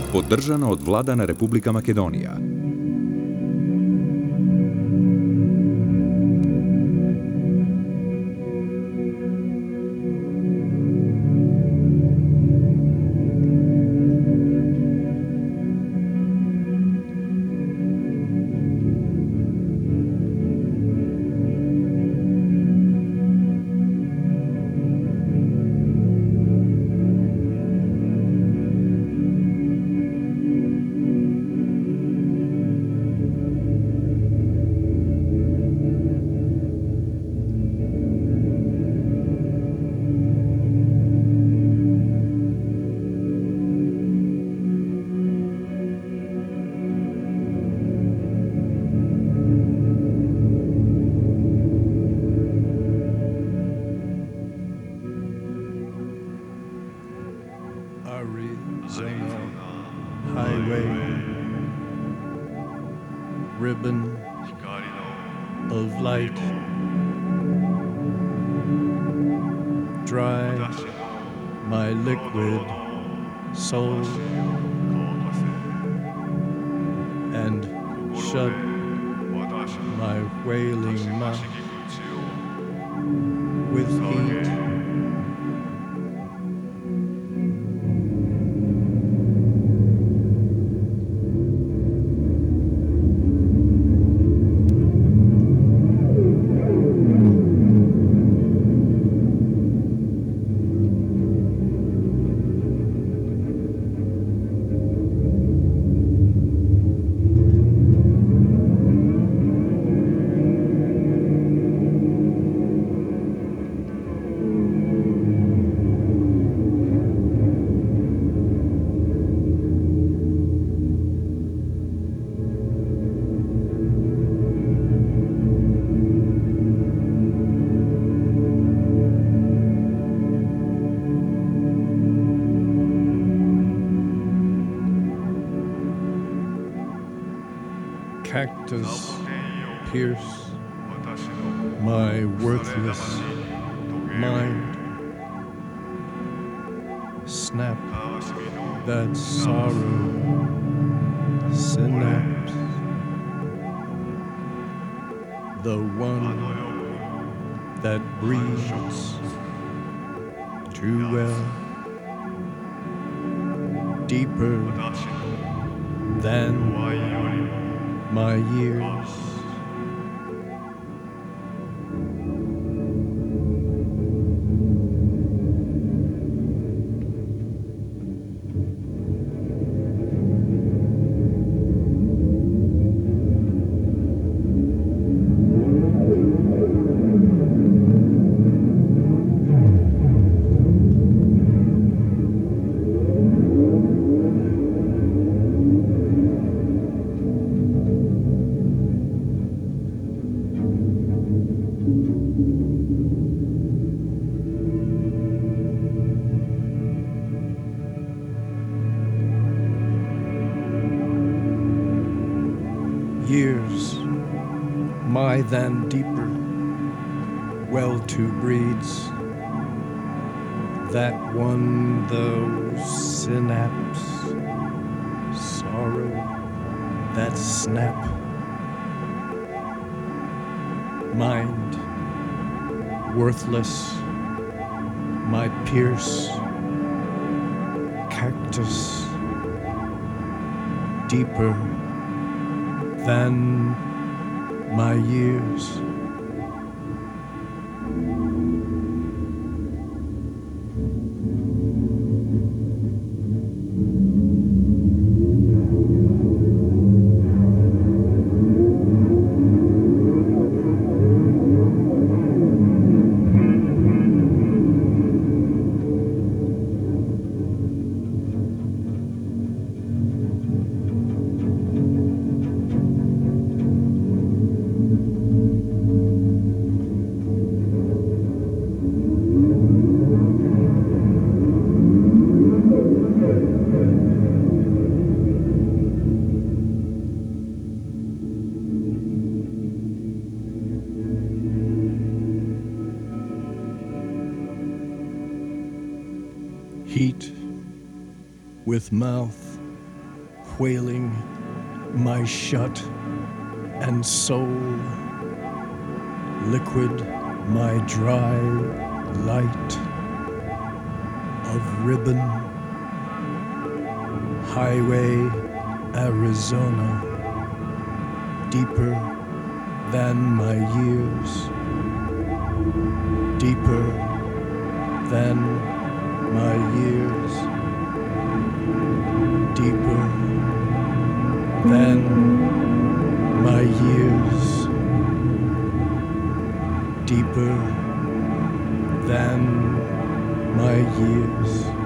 Podržano od Vladana Republika Makedonija. Arizona Highway, ribbon of light, dry my liquid soul and shut my wailing mouth with heat. Cactus pierce my worthless mind, snap that sorrow synapse, the one that breathes too well, deeper than my years. Years, my than deeper, well-to breeds, that one those synapse, sorrow, that snap, mind, worthless, my pierce, cactus, deeper than my years. Heat with mouth quailing my shut and soul, liquid my dry light of ribbon, highway Arizona, deeper than my years, deeper than my years, deeper than my years, deeper than my years.